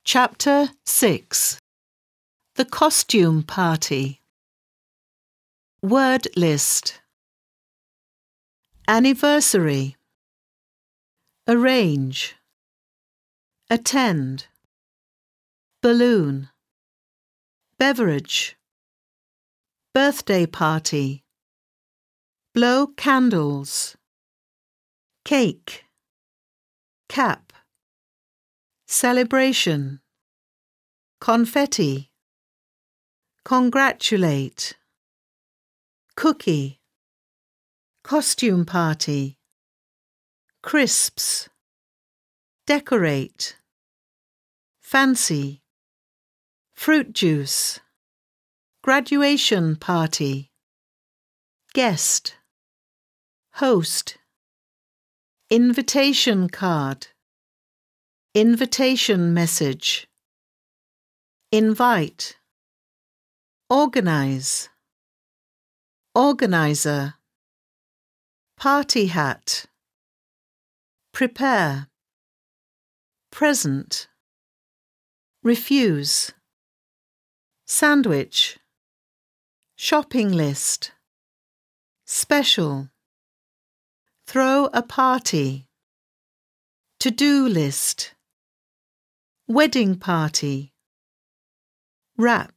Chapter 6. The Costume Party. Word list. Anniversary. Arrange. Attend. Balloon. Beverage. Birthday party. Blow candles. Cake. Cap. Celebration. Confetti. Congratulate. Cookie. Costume party. Crisps. Decorate. Fancy. Fruit juice. Graduation party. Guest. Host. Invitation card. Invitation message. Invite. Organize. Organizer. Party hat. Prepare. Present. Refuse. Sandwich. Shopping list. Special. Throw a party. To-do list. Wedding party. Wrap.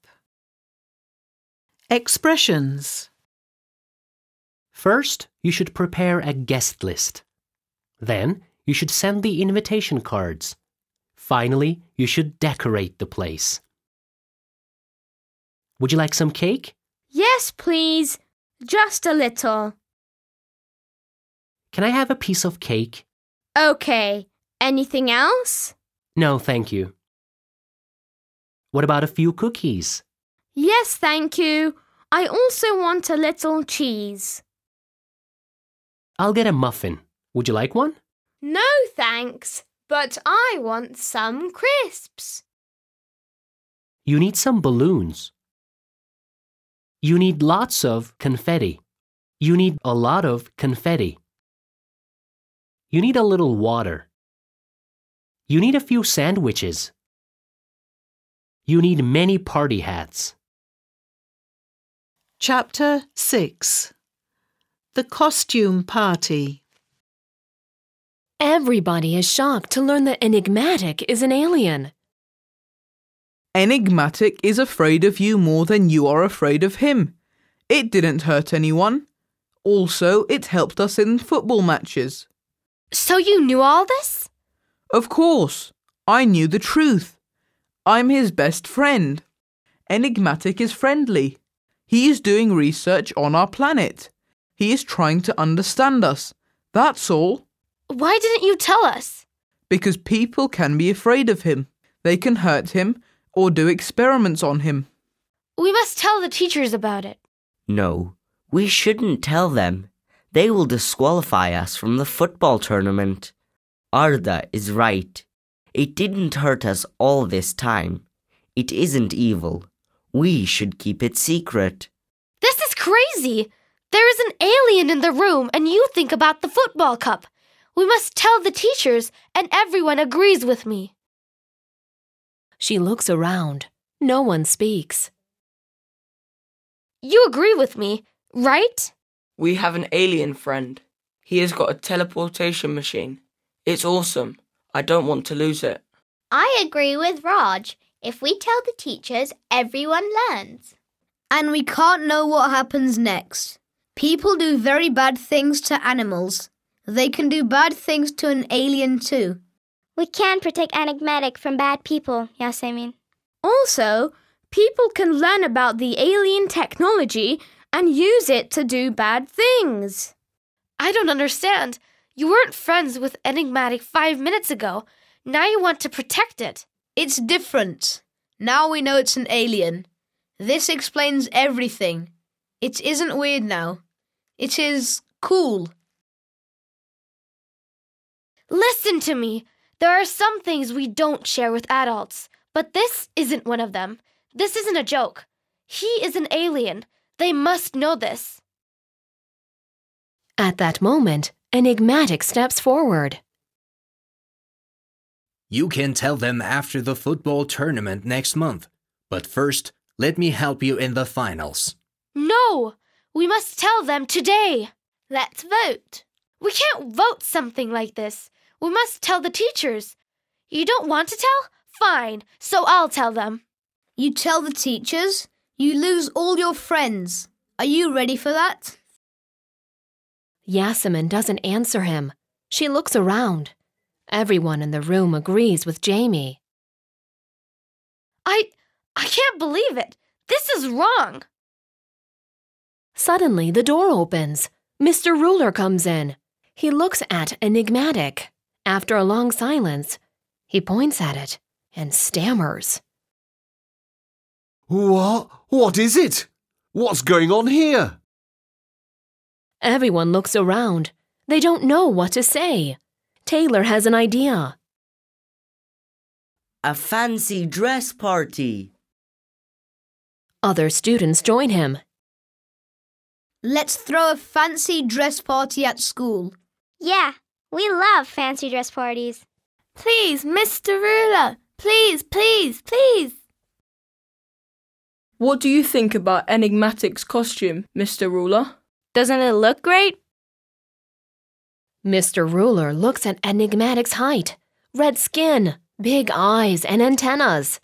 Expressions. First, you should prepare a guest list. Then, you should send the invitation cards. Finally, you should decorate the place. Would you like some cake? Yes, please. Just a little. Can I have a piece of cake? Okay. Anything else? No, thank you. What about a few cookies? Yes, thank you. I also want a little cheese. I'll get a muffin. Would you like one? No, thanks. But I want some crisps. You need some balloons. You need lots of confetti. You need a lot of confetti. You need a little water. You need a few sandwiches. You need many party hats. Chapter 6. The Costume Party. Everybody is shocked to learn that Enigmatic is an alien. Enigmatic is afraid of you more than you are afraid of him. It didn't hurt anyone. Also, it helped us in football matches. So you knew all this? Of course. I knew the truth. I'm his best friend. Enigmatic is friendly. He is doing research on our planet. He is trying to understand us. That's all. Why didn't you tell us? Because people can be afraid of him. They can hurt him or do experiments on him. We must tell the teachers about it. No, we shouldn't tell them. They will disqualify us from the football tournament. Arda is right. It didn't hurt us all this time. It isn't evil. We should keep it secret. This is crazy. There is an alien in the room and you think about the football cup. We must tell the teachers and everyone agrees with me. She looks around. No one speaks. You agree with me, right? We have an alien friend. He has got a teleportation machine. It's awesome. I don't want to lose it. I agree with Raj. If we tell the teachers, everyone learns. And we can't know what happens next. People do very bad things to animals. They can do bad things to an alien too. We can protect Enigmatic from bad people, Yasemin. Also, people can learn about the alien technology and use it to do bad things. I don't understand. You weren't friends with Enigmatic 5 minutes ago. Now you want to protect it. It's different. Now we know it's an alien. This explains everything. It isn't weird now. It is cool. Listen to me. There are some things we don't share with adults, but this isn't one of them. This isn't a joke. He is an alien. They must know this. At that moment, Enigmatic steps forward. You can tell them after the football tournament next month. But first, let me help you in the finals. No! We must tell them today. Let's vote. We can't vote something like this. We must tell the teachers. You don't want to tell? Fine, so I'll tell them. You tell the teachers, you lose all your friends. Are you ready for that? Yasemin doesn't answer him. She looks around. Everyone in the room agrees with Jamie. I can't believe it. This is wrong. Suddenly, the door opens. Mr. Ruler comes in. He looks at Enigmatic. After a long silence, he points at it and stammers. What is it? What's going on here? Everyone looks around. They don't know what to say. Taylor has an idea. A fancy dress party. Other students join him. Let's throw a fancy dress party at school. Yeah, we love fancy dress parties. Please, Mr. Ruler. Please, please, please. What do you think about Enigmatic's costume, Mr. Ruler? Doesn't it look great? Mr. Ruler looks at Enigmatic's height, red skin, big eyes, and antennas.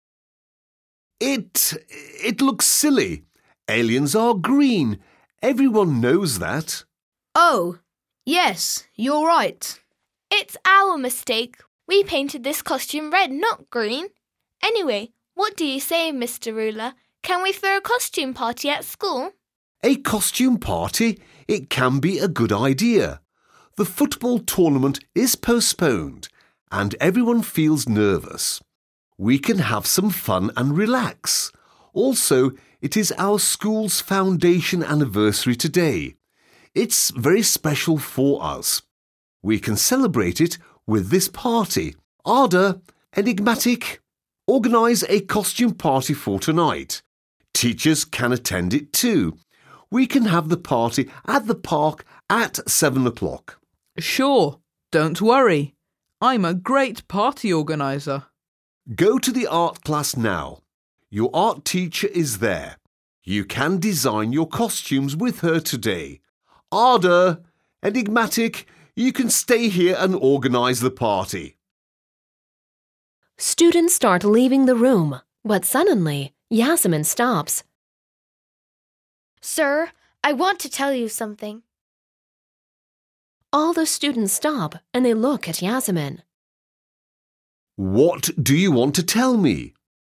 It looks silly. Aliens are green. Everyone knows that. Oh, yes, you're right. It's our mistake. We painted this costume red, not green. Anyway, what do you say, Mr. Ruler? Can we throw a costume party at school? A costume party? It can be a good idea. The football tournament is postponed and everyone feels nervous. We can have some fun and relax. Also, it is our school's foundation anniversary today. It's very special for us. We can celebrate it with this party. Arda, Enigmatic, organise a costume party for tonight. Teachers can attend it too. We can have the party at the park at 7 o'clock. Sure, don't worry. I'm a great party organiser. Go to the art class now. Your art teacher is there. You can design your costumes with her today. Arda, Enigmatic, you can stay here and organise the party. Students start leaving the room, but suddenly, Yasemin stops. Sir, I want to tell you something. All the students stop and they look at Yasemin. What do you want to tell me?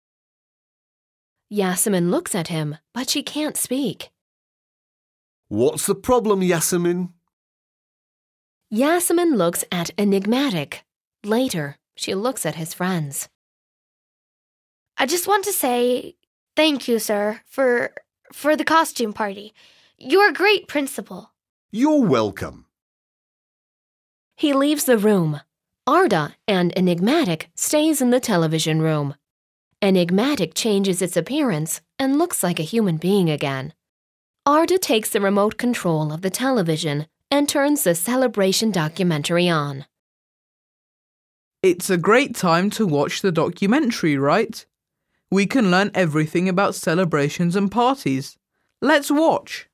Yasemin looks at him, but she can't speak. What's the problem, Yasemin? Yasemin looks at Enigmatic. Later, she looks at his friends. I just want to say thank you, sir, for the costume party. You're a great principal. You're welcome. He leaves the room. Arda and Enigmatic stays in the television room. Enigmatic changes its appearance and looks like a human being again. Arda takes the remote control of the television and turns the celebration documentary on. It's a great time to watch the documentary, right? We can learn everything about celebrations and parties. Let's watch.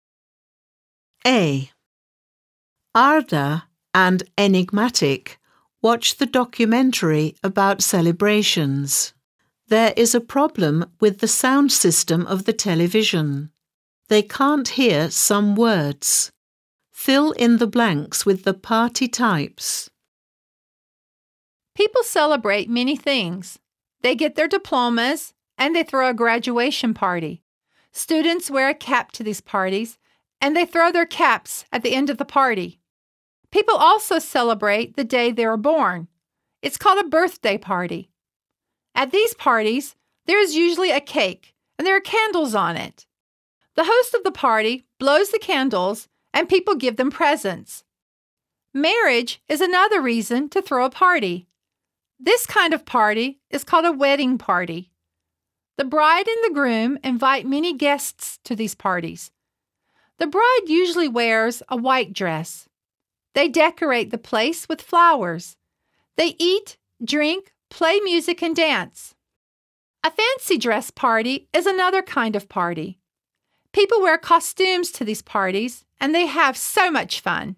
A. Arda and Enigmatic watch the documentary about celebrations. There is a problem with the sound system of the television. They can't hear some words. Fill in the blanks with the party types. People celebrate many things. They get their diplomas and they throw a graduation party. Students wear a cap to these parties and they throw their caps at the end of the party. People also celebrate the day they were born. It's called a birthday party. At these parties, there is usually a cake and there are candles on it. The host of the party blows the candles and people give them presents. Marriage is another reason to throw a party. This kind of party is called a wedding party. The bride and the groom invite many guests to these parties. The bride usually wears a white dress. They decorate the place with flowers. They eat, drink, play music, and dance. A fancy dress party is another kind of party. People wear costumes to these parties, and they have so much fun.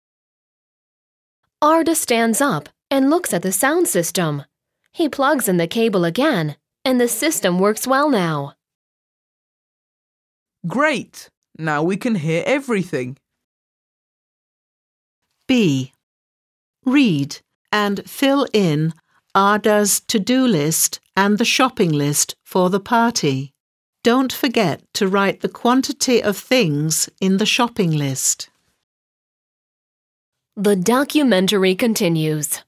Arda stands up and looks at the sound system. He plugs in the cable again, and the system works well now. Great! Now we can hear everything. B. Read and fill in Arda's to-do list and the shopping list for the party. Don't forget to write the quantity of things in the shopping list. The documentary continues.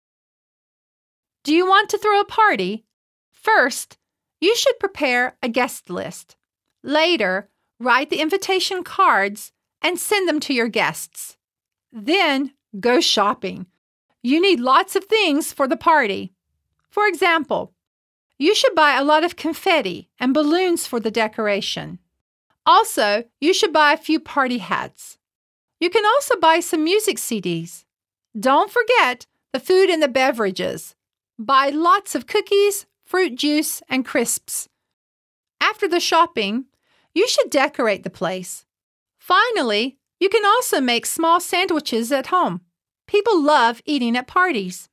Do you want to throw a party? First, you should prepare a guest list. Later, write the invitation cards and send them to your guests. Then, go shopping. You need lots of things for the party. For example, you should buy a lot of confetti and balloons for the decoration. Also, you should buy a few party hats. You can also buy some music CDs. Don't forget the food and the beverages. Buy lots of cookies, fruit juice, and crisps. After the shopping, you should decorate the place. Finally, you can also make small sandwiches at home. People love eating at parties.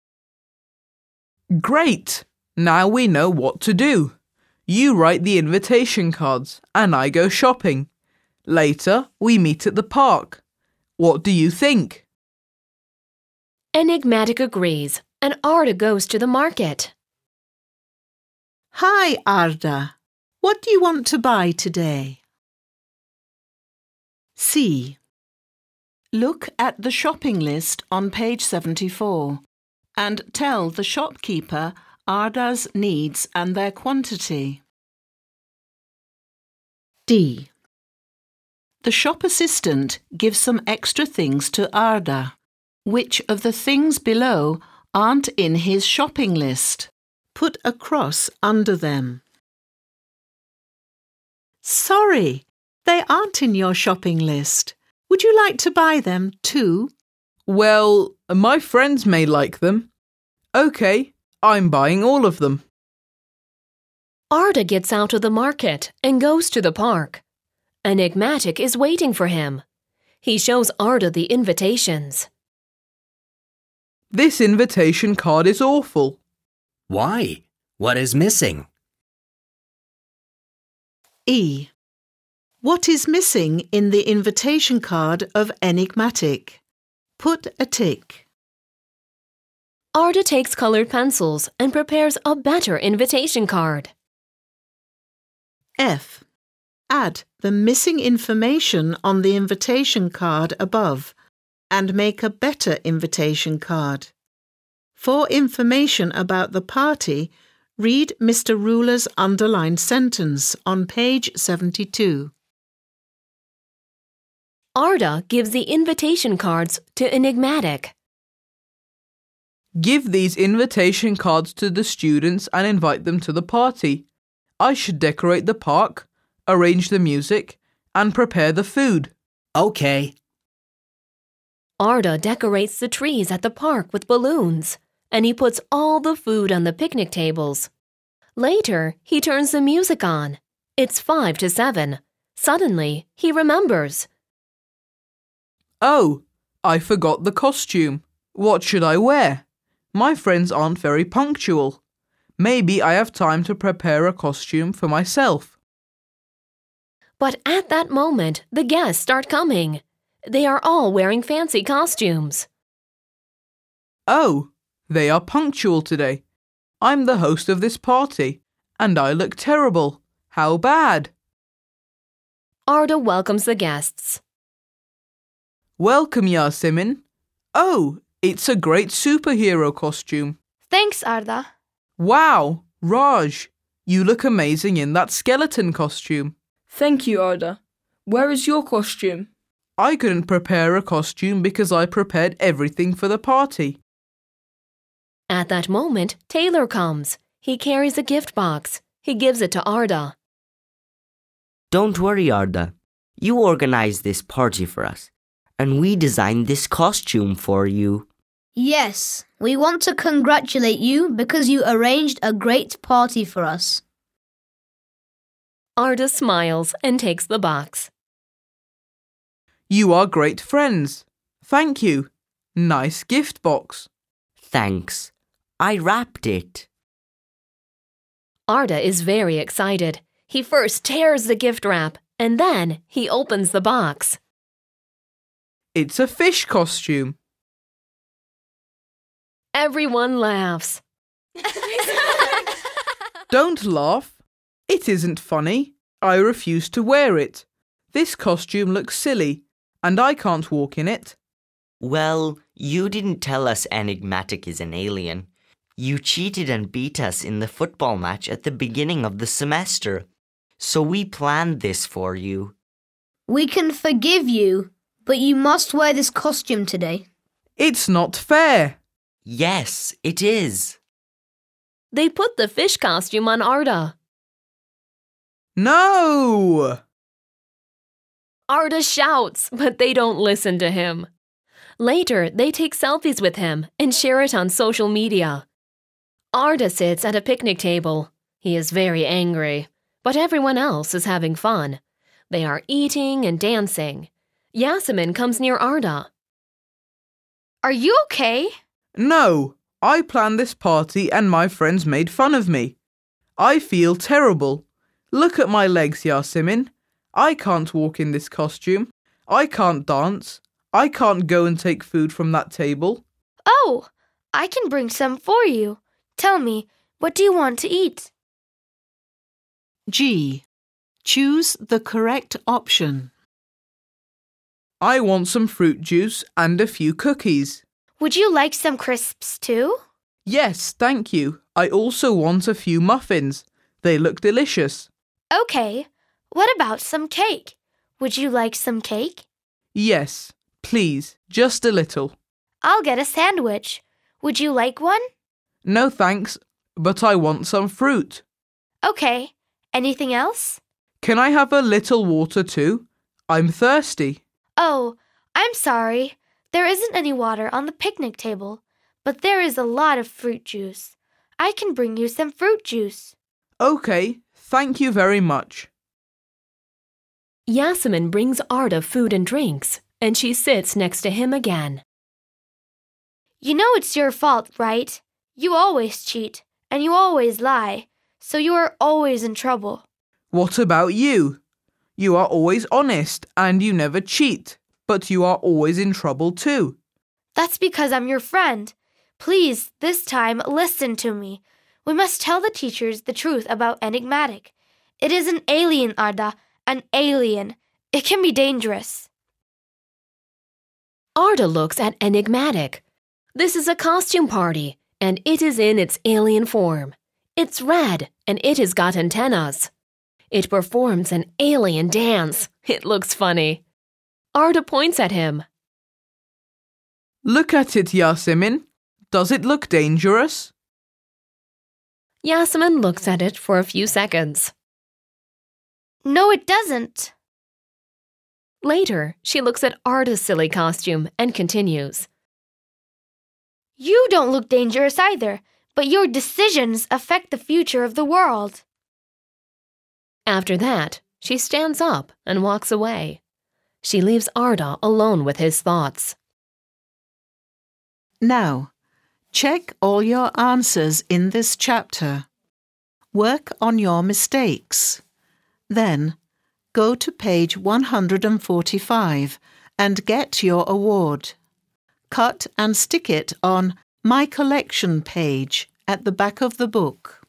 Great! Now we know what to do. You write the invitation cards and I go shopping. Later, we meet at the park. What do you think? Enigmatic agrees, and Arda goes to the market. Hi, Arda. What do you want to buy today? C. Look at the shopping list on page 74 and tell the shopkeeper Arda's needs and their quantity. D. The shop assistant gives some extra things to Arda. Which of the things below aren't in his shopping list? Put a cross under them. Sorry, they aren't in your shopping list. Would you like to buy them too? Well, my friends may like them. OK, I'm buying all of them. Arda gets out of the market and goes to the park. Enigmatic is waiting for him. He shows Arda the invitations. This invitation card is awful. Why? What is missing? E. What is missing in the invitation card of Enigmatic? Put a tick. Arda takes colored pencils and prepares a better invitation card. F. Add the missing information on the invitation card above and make a better invitation card. For information about the party, read Mr. Ruler's underlined sentence on page 72. Arda gives the invitation cards to Enigmatic. Give these invitation cards to the students and invite them to the party. I should decorate the park, arrange the music, and prepare the food. Okay. Arda decorates the trees at the park with balloons, and he puts all the food on the picnic tables. Later, he turns the music on. It's 5 to 7. Suddenly, he remembers. Oh, I forgot the costume. What should I wear? My friends aren't very punctual. Maybe I have time to prepare a costume for myself. But at that moment, the guests start coming. They are all wearing fancy costumes. Oh, they are punctual today. I'm the host of this party, and I look terrible. How bad? Arda welcomes the guests. Welcome, Yasemin. Oh, it's a great superhero costume. Thanks, Arda. Wow, Raj, you look amazing in that skeleton costume. Thank you, Arda. Where is your costume? I couldn't prepare a costume because I prepared everything for the party. At that moment, Taylor comes. He carries a gift box. He gives it to Arda. Don't worry, Arda. You organized this party for us, and we designed this costume for you. Yes, we want to congratulate you because you arranged a great party for us. Arda smiles and takes the box. You are great friends. Thank you. Nice gift box. Thanks. I wrapped it. Arda is very excited. He first tears the gift wrap and then he opens the box. It's a fish costume. Everyone laughs. Don't laugh. It isn't funny. I refuse to wear it. This costume looks silly, and I can't walk in it. Well, you didn't tell us Enigmatic is an alien. You cheated and beat us in the football match at the beginning of the semester. So we planned this for you. We can forgive you, but you must wear this costume today. It's not fair. Yes, it is. They put the fish costume on Arda. No! Arda shouts, but they don't listen to him. Later, they take selfies with him and share it on social media. Arda sits at a picnic table. He is very angry, but everyone else is having fun. They are eating and dancing. Yasemin comes near Arda. Are you okay? No, I planned this party and my friends made fun of me. I feel terrible. Look at my legs, Yasemin. I can't walk in this costume. I can't dance. I can't go and take food from that table. Oh, I can bring some for you. Tell me, what do you want to eat? G. Choose the correct option. I want some fruit juice and a few cookies. Would you like some crisps too? Yes, thank you. I also want a few muffins. They look delicious. Okay. What about some cake? Would you like some cake? Yes, please, just a little. I'll get a sandwich. Would you like one? No thanks, but I want some fruit. Okay. Anything else? Can I have a little water too? I'm thirsty. Oh, I'm sorry. There isn't any water on the picnic table, but there is a lot of fruit juice. I can bring you some fruit juice. Okay, thank you very much. Yasemin brings Arda food and drinks, and she sits next to him again. You know it's your fault, right? You always cheat, and you always lie, so you are always in trouble. What about you? You are always honest and you never cheat, but you are always in trouble too. That's because I'm your friend. Please, this time, listen to me. We must tell the teachers the truth about Enigmatic. It is an alien, Arda, an alien. It can be dangerous. Arda looks at Enigmatic. This is a costume party, and it is in its alien form. It's red, and it has got antennas. It performs an alien dance. It looks funny. Arda points at him. Look at it, Yasemin. Does it look dangerous? Yasemin looks at it for a few seconds. No, it doesn't. Later, she looks at Arda's silly costume and continues. You don't look dangerous either, but your decisions affect the future of the world. After that, she stands up and walks away. She leaves Arda alone with his thoughts. Now, check all your answers in this chapter. Work on your mistakes. Then, go to page 145 and get your award. Cut and stick it on My Collection page at the back of the book.